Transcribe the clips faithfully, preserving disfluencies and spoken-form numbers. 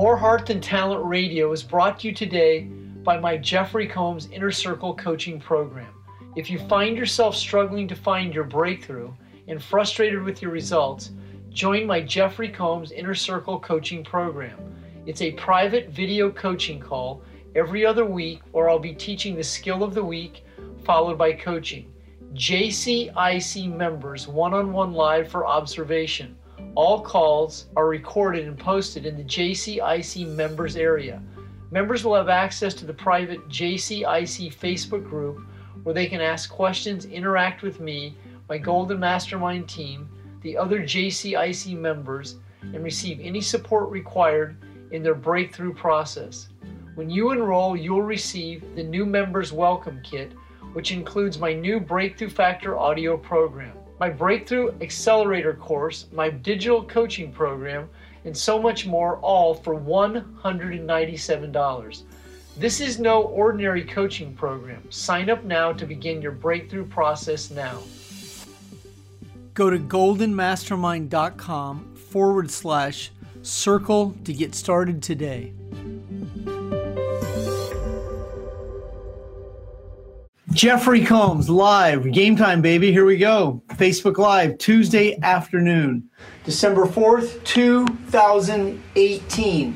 More Heart Than Talent Radio is brought to you today by my Jeffrey Combs Inner Circle coaching program. If you find yourself struggling to find your breakthrough and frustrated with your results, join my Jeffrey Combs Inner Circle coaching program. It's a private video coaching call every other week where I'll be teaching the skill of the week followed by coaching. J C I C members one-on-one live for observation. All calls are recorded and posted in the J C I C members area. Members will have access to the private J C I C Facebook group where they can ask questions, interact with me, my Golden Mastermind team, the other J C I C members, and receive any support required in their breakthrough process. When you enroll, you'll receive the new Members Welcome Kit, which includes my new Breakthrough Factor audio program, my Breakthrough Accelerator course, my digital coaching program, and so much more, all for one hundred ninety-seven dollars. This is no ordinary coaching program. Sign up now to begin your breakthrough process now. Go to goldenmastermind.com forward slash circle to get started today. Jeffrey Combs live, game time, baby. Here we go. Facebook Live, Tuesday afternoon, December fourth, two thousand eighteen.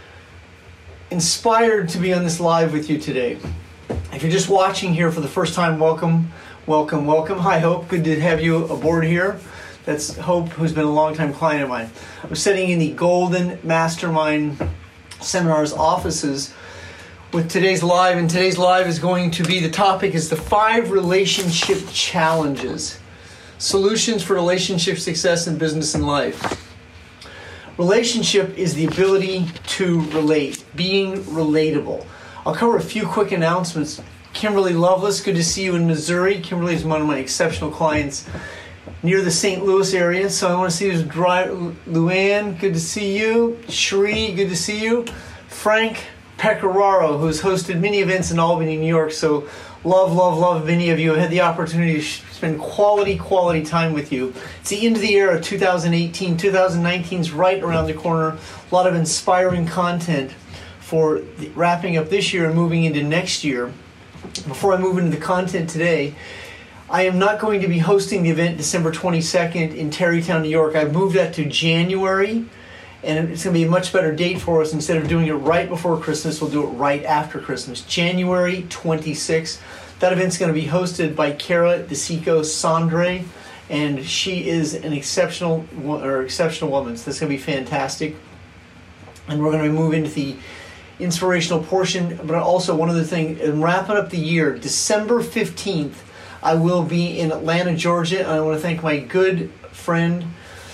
Inspired to be on this live with you today. If you're just watching here for the first time, welcome, welcome, welcome. Hi, Hope. Good to have you aboard here. That's Hope, who's been a longtime client of mine. I'm sitting in the Golden Mastermind Seminars offices with today's live, and today's live is going to be, the topic is the five relationship challenges, solutions for relationship success in business and life. Relationship is the ability to relate, being relatable. I'll cover a few quick announcements. Kimberly Loveless, good to see you in Missouri. Kimberly is one of my exceptional clients near the Saint Louis area, so I want to see who's driving. Luann, good to see you. Sheree, good to see you. Frank Pecoraro, who's hosted many events in Albany, New York, so love, love, love many of you. I had the opportunity to spend quality, quality time with you. It's the end of the year of two thousand eighteen. two thousand nineteen is right around the corner. A lot of inspiring content for the, wrapping up this year and moving into next year. Before I move into the content today, I am not going to be hosting the event December twenty-second in Tarrytown, New York. I've moved that to January. And it's going to be a much better date for us. Instead of doing it right before Christmas, we'll do it right after Christmas. January twenty-sixth. That event's going to be hosted by Kara DeSico Sandre, and she is an exceptional or exceptional woman. So that's going to be fantastic. And we're going to move into the inspirational portion. But also one other thing, in wrapping up the year, December fifteenth, I will be in Atlanta, Georgia. And I want to thank my good friend,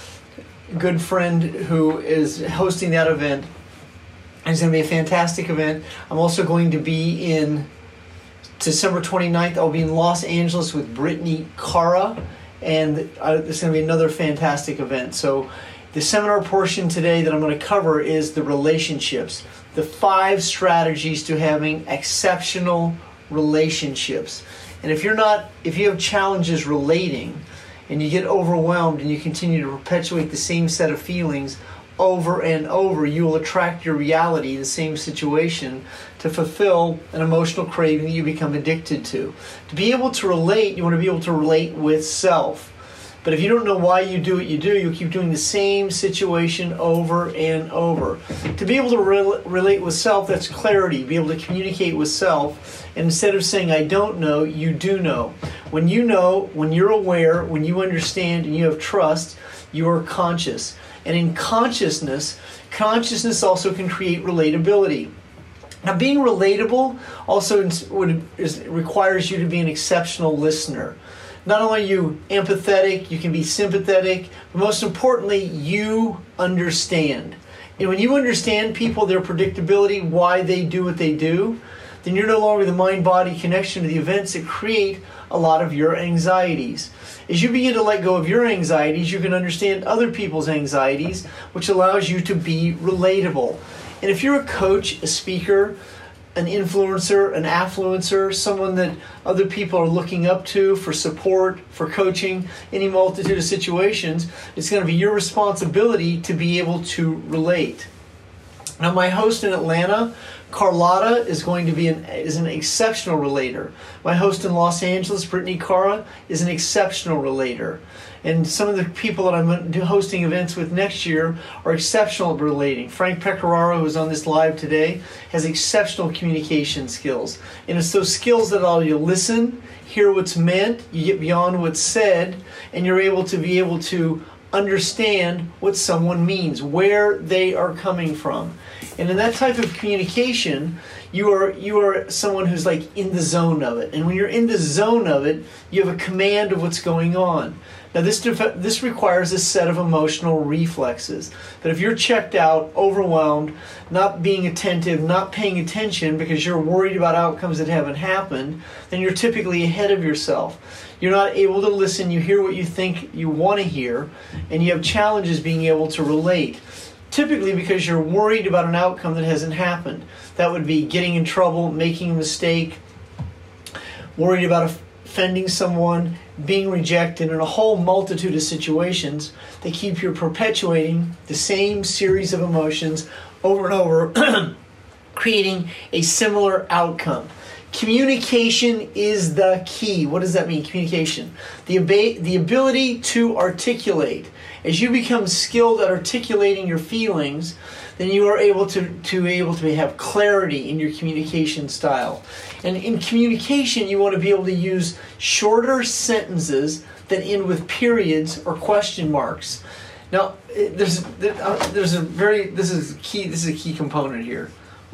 good friend who is hosting that event. It's going to be a fantastic event. I'm also going to be in December twenty-ninth. I'll be in Los Angeles with Brittany Cara, and it's going to be another fantastic event. So the seminar portion today that I'm going to cover is the relationships, the five strategies to having exceptional relationships. And if you're not, if you have challenges relating, and you get overwhelmed and you continue to perpetuate the same set of feelings over and over, you will attract your reality, the same situation, to fulfill an emotional craving that you become addicted to. To be able to relate, you want to be able to relate with self. But if you don't know why you do what you do, you keep doing the same situation over and over. To be able to re- relate with self, that's clarity. Be able to communicate with self. And instead of saying, I don't know, you do know. When you know, when you're aware, when you understand and you have trust, you are conscious. And in consciousness, consciousness also can create relatability. Now, being relatable also would, is, requires you to be an exceptional listener. Not only are you empathetic, you can be sympathetic, but most importantly, you understand. And when you understand people, their predictability, why they do what they do, then you're no longer the mind-body connection to the events that create a lot of your anxieties. As you begin to let go of your anxieties, you can understand other people's anxieties, which allows you to be relatable. And if you're a coach, a speaker, an influencer, an affluencer, someone that other people are looking up to for support, for coaching, any multitude of situations, it's going to be your responsibility to be able to relate. Now, my host in Atlanta, Carlotta, is going to be an is an exceptional relator. My host in Los Angeles, Brittany Cara, is an exceptional relator. And some of the people that I'm hosting events with next year are exceptional at relating. Frank Pecoraro, who's on this live today, has exceptional communication skills. And it's those skills that allow you to listen, hear what's meant, you get beyond what's said, and you're able to be able to understand what someone means, where they are coming from. And in that type of communication, you are you are someone who's like in the zone of it. And when you're in the zone of it, you have a command of what's going on. Now this def- this requires a set of emotional reflexes. That if you're checked out, overwhelmed, not being attentive, not paying attention because you're worried about outcomes that haven't happened, then you're typically ahead of yourself. You're not able to listen, you hear what you think you want to hear, and you have challenges being able to relate. Typically because you're worried about an outcome that hasn't happened. That would be getting in trouble, making a mistake, worried about offending someone, being rejected, and a whole multitude of situations that keep you perpetuating the same series of emotions over and over, creating a similar outcome. Communication is the key. What does that mean, communication? The, ab- the ability to articulate. As you become skilled at articulating your feelings, then you are able to, to able to have clarity in your communication style. And in communication, you want to be able to use shorter sentences that end with periods or question marks. Now, there's there's a very this is key. This is a key component here.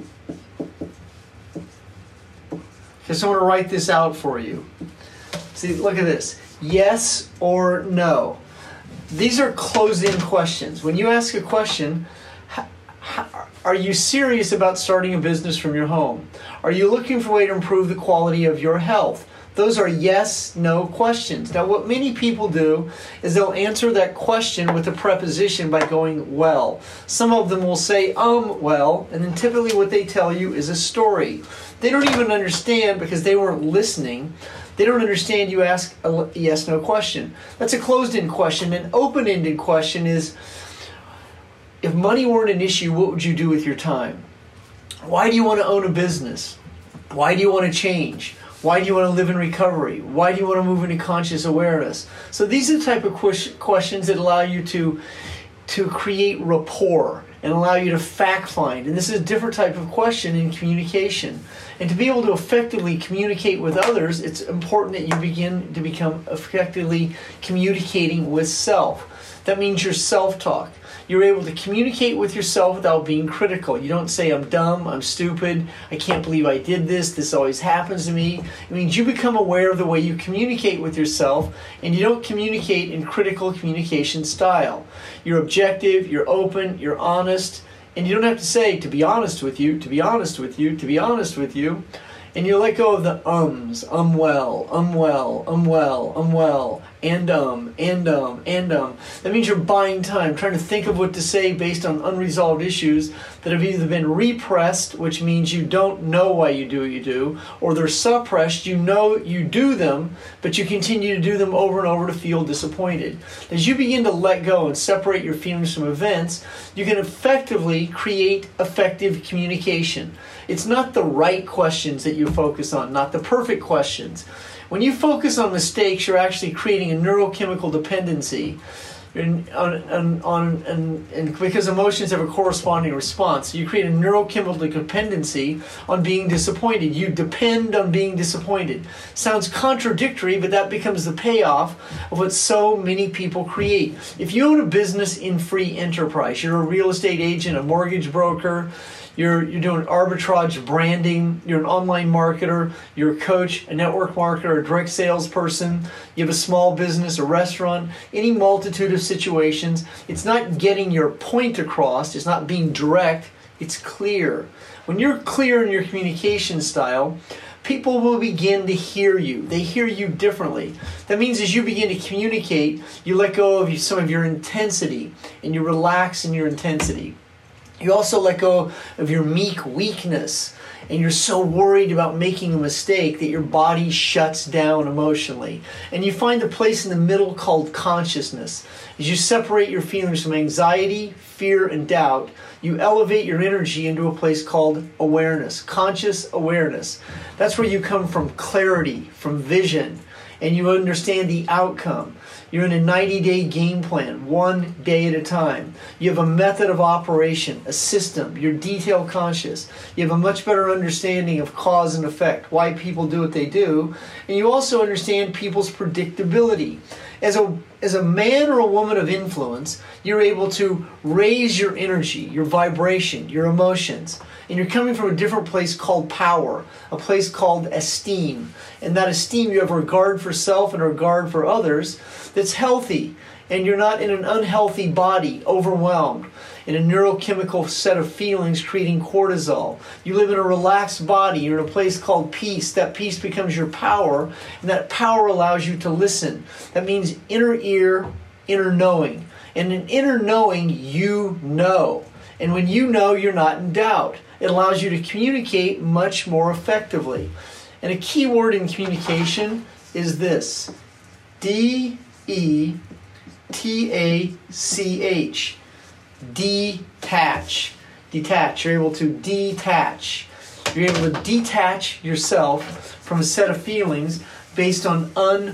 So I want to write this out for you. See, look at this. Yes or no. These are closed-in questions. When you ask a question, how, how, are you serious about starting a business from your home? Are you looking for a way to improve the quality of your health? Those are yes, no questions. Now, what many people do is they'll answer that question with a preposition by going, well. Some of them will say, um, well, and then typically what they tell you is a story. They don't even understand because they weren't listening. They don't understand you ask a yes, no question. That's a closed-in question. An open-ended question is, if money weren't an issue, what would you do with your time? Why do you want to own a business? Why do you want to change? Why do you want to live in recovery? Why do you want to move into conscious awareness? So these are the type of questions that allow you to, to create rapport and allow you to fact find. And this is a different type of question in communication. And to be able to effectively communicate with others, it's important that you begin to become effectively communicating with self. That means your self-talk. You're able to communicate with yourself without being critical. You don't say, I'm dumb, I'm stupid, I can't believe I did this, this always happens to me. It means you become aware of the way you communicate with yourself, and you don't communicate in critical communication style. You're objective, you're open, you're honest, and you don't have to say, to be honest with you, to be honest with you, to be honest with you. And you let go of the ums, um well, um well, um well, um well, and um, and um, and um. That means you're buying time, trying to think of what to say based on unresolved issues that have either been repressed, which means you don't know why you do what you do, or they're suppressed, you know you do them, but you continue to do them over and over to feel disappointed. As you begin to let go and separate your feelings from events, you can effectively create effective communication. It's not the right questions that you focus on, not the perfect questions. When you focus on mistakes, you're actually creating a neurochemical dependency on, on, on, and, and because emotions have a corresponding response. So you create a neurochemical dependency on being disappointed. You depend on being disappointed. Sounds contradictory, but that becomes the payoff of what so many people create. If you own a business in free enterprise, you're a real estate agent, a mortgage broker, You're, you're doing arbitrage branding, you're an online marketer, you're a coach, a network marketer, a direct salesperson, you have a small business, a restaurant, any multitude of situations. It's not getting your point across, it's not being direct, it's clear. When you're clear in your communication style, people will begin to hear you. They hear you differently. That means as you begin to communicate, you let go of some of your intensity and you relax in your intensity. You also let go of your meek weakness, and you're so worried about making a mistake that your body shuts down emotionally. And you find a place in the middle called consciousness. As you separate your feelings from anxiety, fear, and doubt, you elevate your energy into a place called awareness, conscious awareness. That's where you come from clarity, from vision, and you understand the outcome. You're in a ninety-day game plan, one day at a time. You have a method of operation, a system. You're detail conscious. You have a much better understanding of cause and effect, why people do what they do. And you also understand people's predictability. As a, as a man or a woman of influence, you're able to raise your energy, your vibration, your emotions. And you're coming from a different place called power, a place called esteem. And that esteem, you have regard for self and regard for others that's healthy. And you're not in an unhealthy body, overwhelmed, in a neurochemical set of feelings creating cortisol. You live in a relaxed body. You're in a place called peace. That peace becomes your power, and that power allows you to listen. That means inner ear, inner knowing. And in inner knowing, you know. And when you know, you're not in doubt. It allows you to communicate much more effectively. And a key word in communication is this: D E T A C H. Detach. Detach. You're able to detach. You're able to detach yourself from a set of feelings based on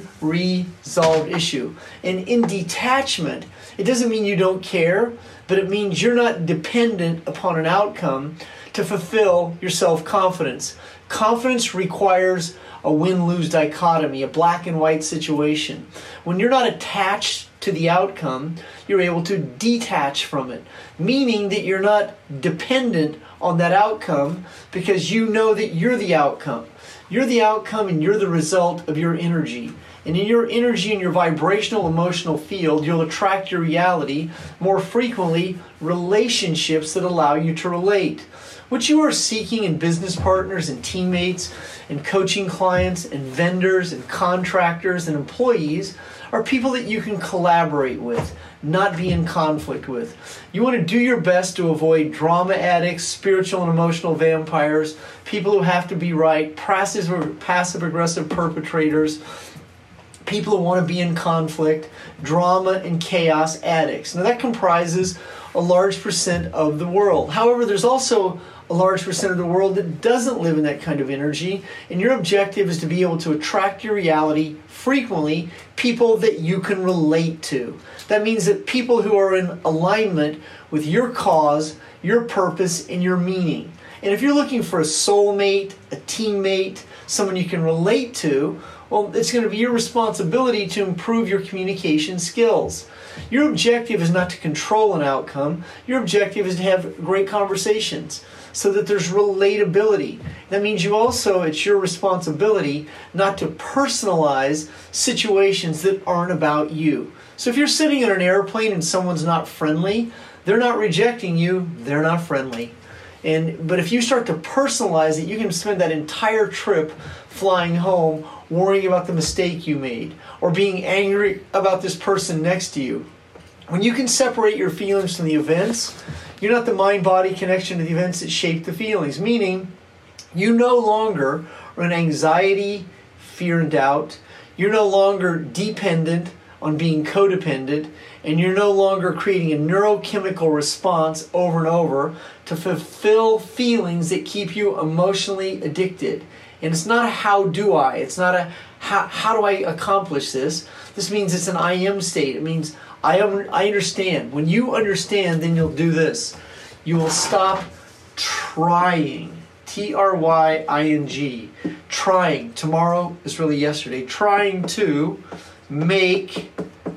unresolved issue. And in detachment, it doesn't mean you don't care, but it means you're not dependent upon an outcome to fulfill your self-confidence. Confidence requires a win-lose dichotomy, a black and white situation. When you're not attached to the outcome, you're able to detach from it, meaning that you're not dependent on that outcome because you know that you're the outcome. You're the outcome and you're the result of your energy. And in your energy and your vibrational emotional field, you'll attract your reality, more frequently, relationships that allow you to relate. What you are seeking in business partners and teammates and coaching clients and vendors and contractors and employees are people that you can collaborate with, not be in conflict with. You want to do your best to avoid drama addicts, spiritual and emotional vampires, people who have to be right, passive, passive-aggressive perpetrators, people who want to be in conflict, drama and chaos addicts. Now that comprises a large percent of the world. However, there's also a large percent of the world that doesn't live in that kind of energy, and your objective is to be able to attract your reality frequently people that you can relate to. That means that people who are in alignment with your cause, your purpose, and your meaning. And if you're looking for a soulmate, a teammate, someone you can relate to, well, it's going to be your responsibility to improve your communication skills. Your objective is not to control an outcome. Your objective is to have great conversations so that there's relatability. That means you also, it's your responsibility not to personalize situations that aren't about you. So if you're sitting in an airplane and someone's not friendly, they're not rejecting you, they're not friendly. And but if you start to personalize it, you can spend that entire trip flying home worrying about the mistake you made or being angry about this person next to you. When you can separate your feelings from the events, you're not the mind-body connection to the events that shape the feelings, meaning you no longer are in anxiety, fear, and doubt. You're no longer dependent on being codependent, and you're no longer creating a neurochemical response over and over to fulfill feelings that keep you emotionally addicted. And it's not a how do I, it's not a how, how do I accomplish this. This means it's an I am state. It means I, am, I understand. When you understand, then you'll do this. You will stop trying. T R Y I N G. Trying. Tomorrow is really yesterday. Trying to make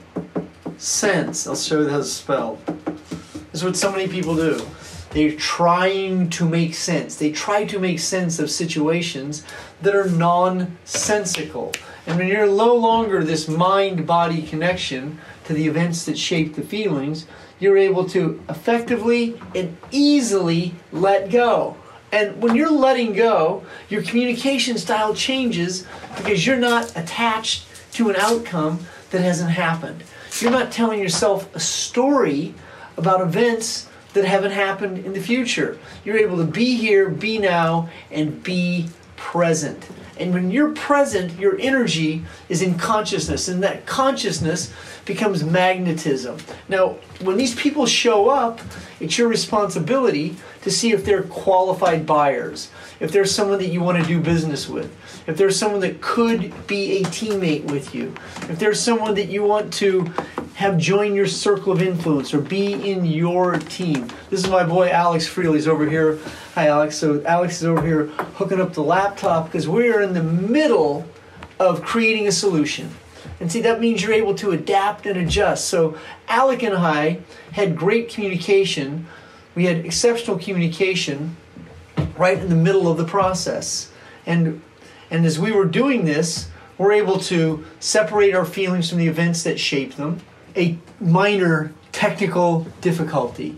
sense. I'll show you how it's spelled. This is what so many people do. They're trying to make sense. They try to make sense of situations that are nonsensical. And when you're no longer this mind-body connection to the events that shape the feelings, you're able to effectively and easily let go. And when you're letting go, your communication style changes because you're not attached to an outcome that hasn't happened. You're not telling yourself a story about events that haven't happened in the future. You're able to be here, be now, and be present. And when you're present, your energy is in consciousness, and that consciousness becomes magnetism. Now, when these people show up, it's your responsibility to see if they're qualified buyers, if there's someone that you want to do business with, if there's someone that could be a teammate with you, if there's someone that you want to have join your circle of influence or be in your team. This is my boy Alex Friel. He's over here. Hi, Alex. So Alex is over here hooking up the laptop because we're in the middle of creating a solution. And see, that means you're able to adapt and adjust. So Alec and I had great communication. We had exceptional communication right in the middle of the process. And, and as we were doing this, we're able to separate our feelings from the events that shape them. A minor technical difficulty.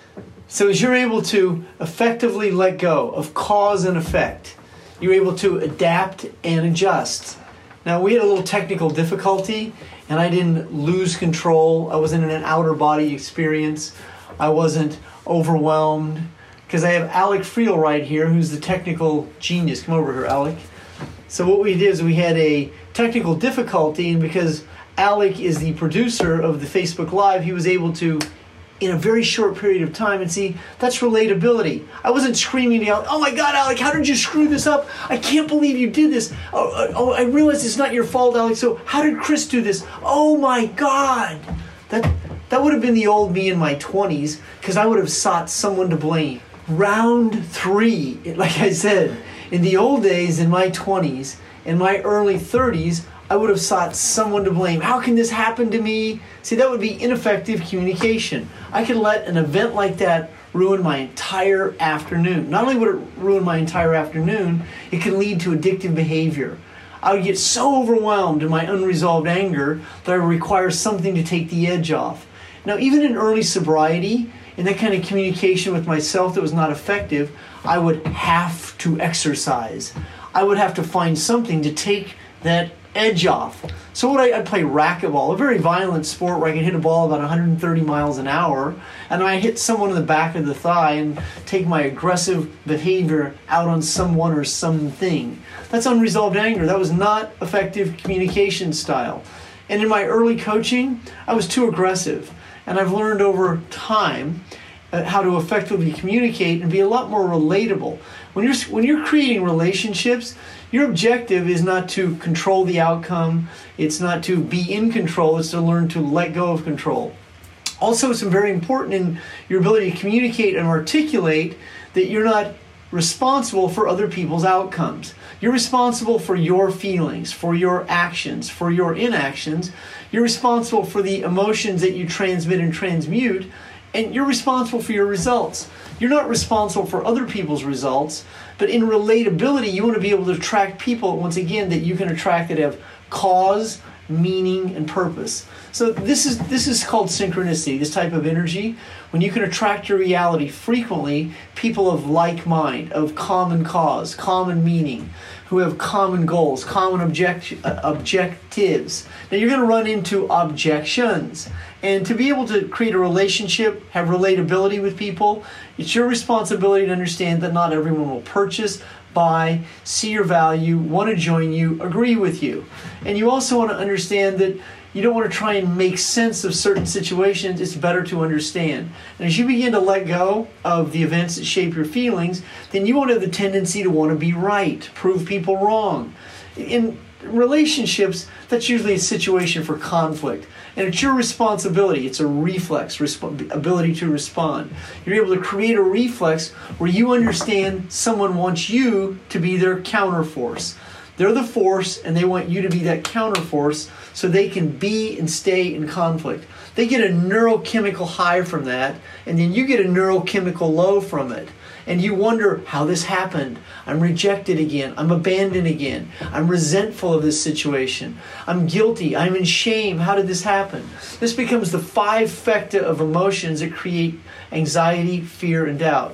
So as you're able to effectively let go of cause and effect, you're able to adapt and adjust. Now, we had a little technical difficulty, and I didn't lose control. I wasn't in an outer body experience. I wasn't overwhelmed, because I have Alec Friel right here, who's the technical genius. Come over here, Alec. So what we did is we had a technical difficulty, and because Alec is the producer of the Facebook Live, he was able to, in a very short period of time, and see, that's relatability. I wasn't screaming out, oh my God, Alec, how did you screw this up? I can't believe you did this. Oh, oh, oh, I realize it's not your fault, Alec, so how did Chris do this? Oh my God. That, that would have been the old me in my twenties, because I would have sought someone to blame. Round three, like I said, in the old days, in my twenties, in my early thirties, I would have sought someone to blame. How can this happen to me? See, that would be ineffective communication. I could let an event like that ruin my entire afternoon. Not only would it ruin my entire afternoon, it can lead to addictive behavior. I would get so overwhelmed in my unresolved anger that I would require something to take the edge off. Now, even in early sobriety, in that kind of communication with myself that was not effective, I would have to exercise. I would have to find something to take that edge off. So what I, I'd play racquetball, a very violent sport where I could hit a ball about one hundred thirty miles an hour, and I hit someone in the back of the thigh and take my aggressive behavior out on someone or something. That's unresolved anger. That was not effective communication style. And in my early coaching, I was too aggressive. And I've learned over time uh, how to effectively communicate and be a lot more relatable. When you're when you're creating relationships, your objective is not to control the outcome. It's not to be in control. It's to learn to let go of control. Also, it's very important in your ability to communicate and articulate that you're not responsible for other people's outcomes. You're responsible for your feelings, for your actions, for your inactions. You're responsible for the emotions that you transmit and transmute, and you're responsible for your results. You're not responsible for other people's results, but in relatability, you want to be able to attract people, once again, that you can attract that have cause, meaning, and purpose. So this is this is called synchronicity, this type of energy. When you can attract your reality frequently, people of like mind, of common cause, common meaning, who have common goals, common object, uh, objectives. Now you're going to run into objections. And to be able to create a relationship, have relatability with people, it's your responsibility to understand that not everyone will purchase, buy, see your value, want to join you, agree with you. And you also want to understand that you don't want to try and make sense of certain situations. It's better to understand. And as you begin to let go of the events that shape your feelings, then you won't have the tendency to want to be right, prove people wrong. In relationships, that's usually a situation for conflict. And it's your responsibility. It's a reflex, resp- ability to respond. You're able to create a reflex where you understand someone wants you to be their counterforce. They're the force, and they want you to be that counterforce so they can be and stay in conflict. They get a neurochemical high from that, and then you get a neurochemical low from it. And you wonder how this happened. I'm rejected again. I'm abandoned again. I'm resentful of this situation. I'm guilty. I'm in shame. How did this happen? This becomes the five facta of emotions that create anxiety, fear, and doubt.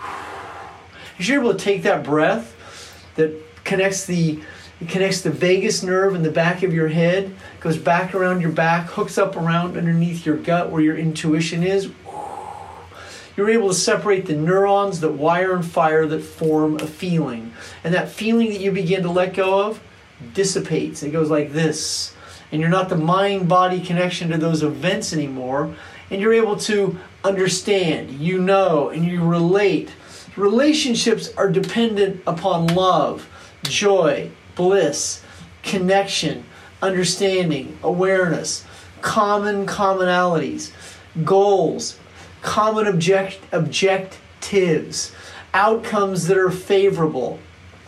If you're able to take that breath that connects the It connects the vagus nerve in the back of your head, goes back around your back, hooks up around underneath your gut where your intuition is. you're able to separate the neurons that wire and fire that form a feeling. And that feeling that you begin to let go of dissipates. It goes like this. And you're not the mind-body connection to those events anymore. And you're able to understand, you know, and you relate. Relationships are dependent upon love, joy, bliss, connection, understanding, awareness, common commonalities, goals, common object, objectives, outcomes that are favorable,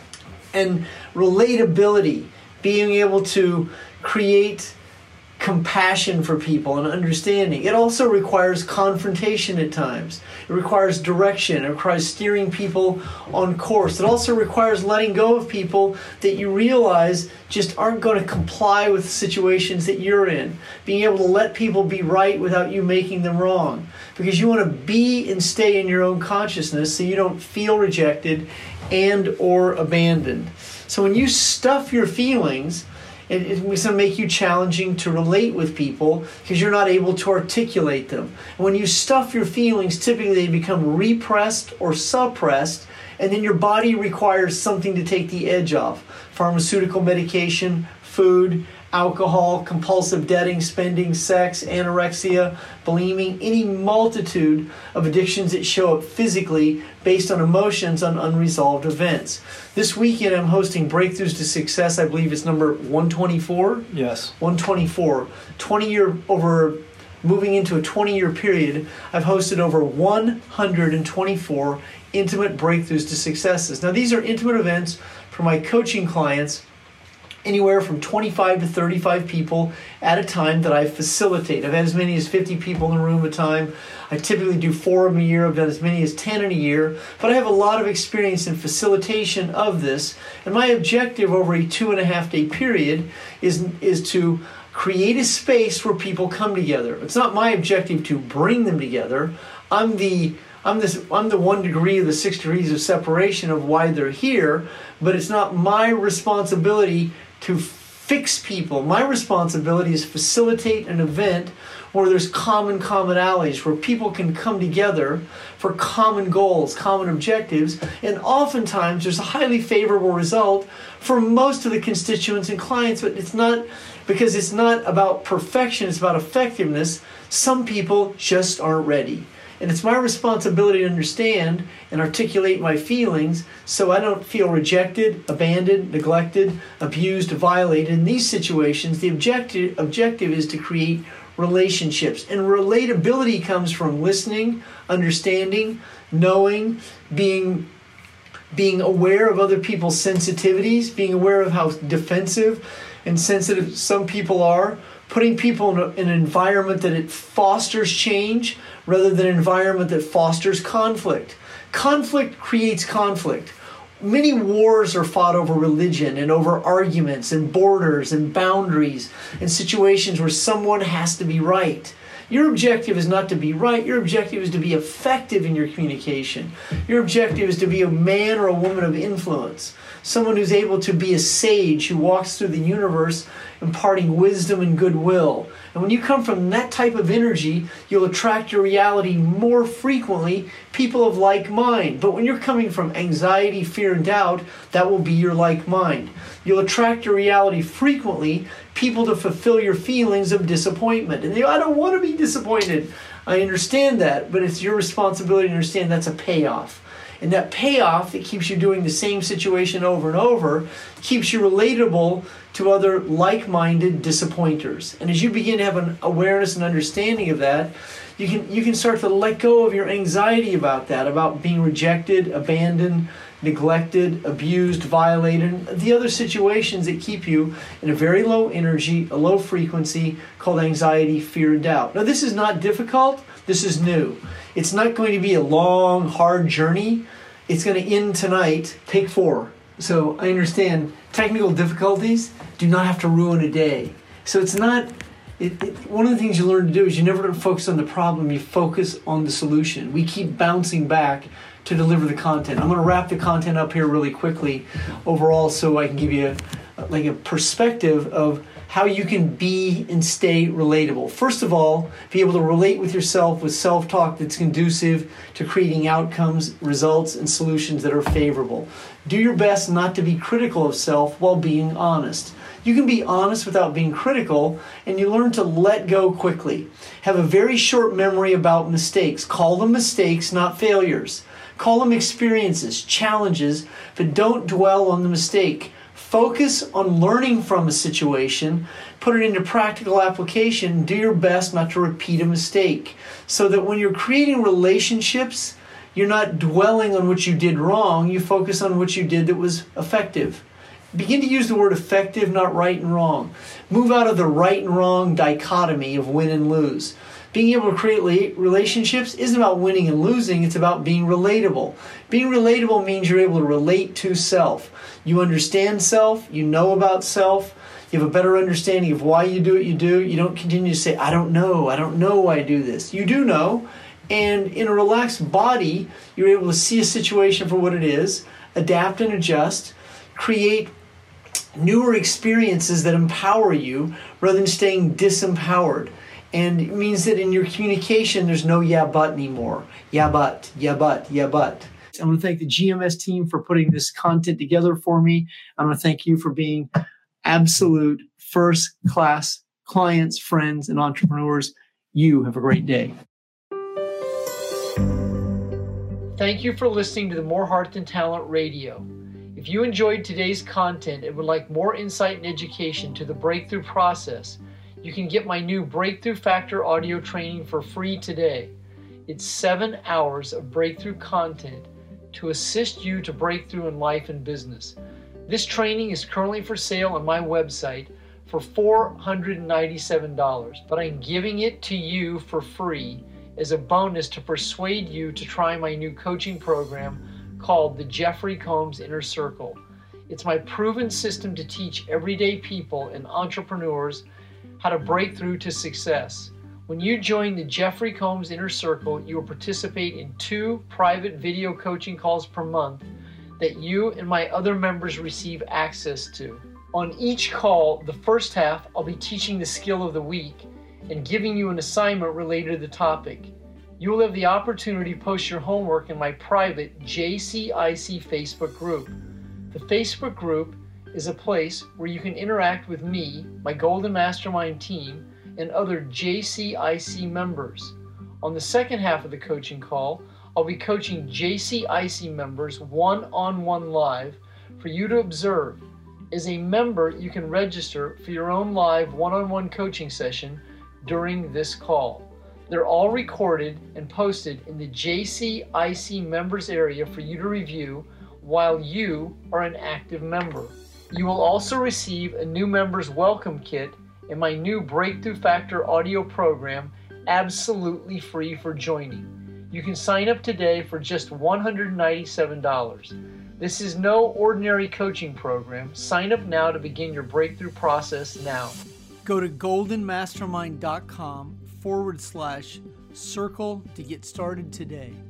and relatability, being able to create compassion for people and understanding. It also requires confrontation at times. It requires direction. It requires steering people on course. It also requires letting go of people that you realize just aren't going to comply with situations that you're in. Being able to let people be right without you making them wrong. Because you want to be and stay in your own consciousness so you don't feel rejected and or abandoned. So when you stuff your feelings, It, it's going to make you challenging to relate with people because you're not able to articulate them. And when you stuff your feelings, typically they become repressed or suppressed, and then your body requires something to take the edge off. Pharmaceutical medication, food, alcohol, compulsive debting, spending, sex, anorexia, bulimia, any multitude of addictions that show up physically based on emotions on unresolved events. This weekend I'm hosting Breakthroughs to Success. I believe it's number one twenty-four. Yes. one twenty-four. twenty year over, moving into a twenty year period, I've hosted over one hundred twenty-four intimate Breakthroughs to Successes. Now these are intimate events for my coaching clients, anywhere from twenty-five to thirty-five people at a time that I facilitate. I've had as many as fifty people in the room at a time. I typically do four of them a year. I've done as many as ten in a year. But I have a lot of experience in facilitation of this. And my objective over a two and a half day period is, is to create a space where people come together. It's not my objective to bring them together. I'm the I'm this I'm the one degree of the six degrees of separation of why they're here, but it's not my responsibility to fix people. My responsibility is facilitate an event where there's common commonalities, where people can come together for common goals, common objectives, and oftentimes there's a highly favorable result for most of the constituents and clients, but it's not, because it's not about perfection, it's about effectiveness. Some people just aren't ready. And it's my responsibility to understand and articulate my feelings so I don't feel rejected, abandoned, neglected, abused, violated. In these situations, the objective, objective is to create relationships. And relatability comes from listening, understanding, knowing, being, being aware of other people's sensitivities, being aware of how defensive and sensitive some people are, putting people in, a, in an environment that it fosters change rather than an environment that fosters conflict. Conflict creates conflict. Many wars are fought over religion and over arguments and borders and boundaries and situations where someone has to be right. Your objective is not to be right. Your objective is to be effective in your communication. Your objective is to be a man or a woman of influence, someone who's able to be a sage who walks through the universe imparting wisdom and goodwill. And when you come from that type of energy, you'll attract your reality more frequently people of like mind. But when you're coming from anxiety, fear, and doubt, that will be your like mind. You'll attract your reality frequently people to fulfill your feelings of disappointment. And they, I don't want to be disappointed. I understand that, but it's your responsibility to understand that's a payoff. And that payoff that keeps you doing the same situation over and over keeps you relatable to other like-minded disappointers. And as you begin to have an awareness and understanding of that, you can you can start to let go of your anxiety about that, about being rejected, abandoned, neglected, abused, violated, the other situations that keep you in a very low energy, a low frequency called anxiety, fear, and doubt. Now, this is not difficult. This is new. It's not going to be a long, hard journey. It's going to end tonight. Take four. So I understand technical difficulties do not have to ruin a day. So it's not, it, it, one of the things you learn to do is you never focus on the problem, you focus on the solution. We keep bouncing back to deliver the content. I'm going to wrap the content up here really quickly overall so I can give you like a perspective of how you can be and stay relatable. First of all, be able to relate with yourself with self-talk that's conducive to creating outcomes, results, and solutions that are favorable. Do your best not to be critical of self while being honest. You can be honest without being critical, and you learn to let go quickly. Have a very short memory about mistakes. Call them mistakes, not failures. Call them experiences, challenges, but don't dwell on the mistake. Focus on learning from a situation, put it into practical application, and do your best not to repeat a mistake. So that when you're creating relationships, you're not dwelling on what you did wrong, you focus on what you did that was effective. Begin to use the word effective, not right and wrong. Move out of the right and wrong dichotomy of win and lose. Being able to create relationships isn't about winning and losing, it's about being relatable. Being relatable means you're able to relate to self. You understand self, you know about self, you have a better understanding of why you do what you do. You don't continue to say, I don't know, I don't know why I do this. You do know, and in a relaxed body, you're able to see a situation for what it is, adapt and adjust, create newer experiences that empower you rather than staying disempowered. And it means that in your communication, there's no yeah, but anymore. Yeah, but, yeah, but, yeah, but. I want to thank the G M S team for putting this content together for me. I want to thank you for being absolute first-class clients, friends, and entrepreneurs. You have a great day. Thank you for listening to the More Heart Than Talent Radio. If you enjoyed today's content and would like more insight and education to the breakthrough process, you can get my new Breakthrough Factor audio training for free today. It's seven hours of breakthrough content to assist you to break through in life and business. This training is currently for sale on my website for four hundred ninety-seven dollars, but I'm giving it to you for free as a bonus to persuade you to try my new coaching program called the Jeffrey Combs Inner Circle. It's my proven system to teach everyday people and entrepreneurs how to break through to success. When you join the Jeffrey Combs Inner Circle, you will participate in two private video coaching calls per month that you and my other members receive access to. On each call, the first half, I'll be teaching the skill of the week and giving you an assignment related to the topic. You will have the opportunity to post your homework in my private J C I C Facebook group. The Facebook group is a place where you can interact with me, my Golden Mastermind team, and other J C I C members. On the second half of the coaching call, I'll be coaching J C I C members one-on-one live for you to observe. As a member, you can register for your own live one-on-one coaching session during this call. They're all recorded and posted in the J C I C members area for you to review while you are an active member. You will also receive a new member's welcome kit and my new Breakthrough Factor audio program absolutely free for joining. You can sign up today for just one hundred ninety-seven dollars. This is no ordinary coaching program. Sign up now to begin your breakthrough process now. Go to goldenmastermind.com forward slash circle to get started today.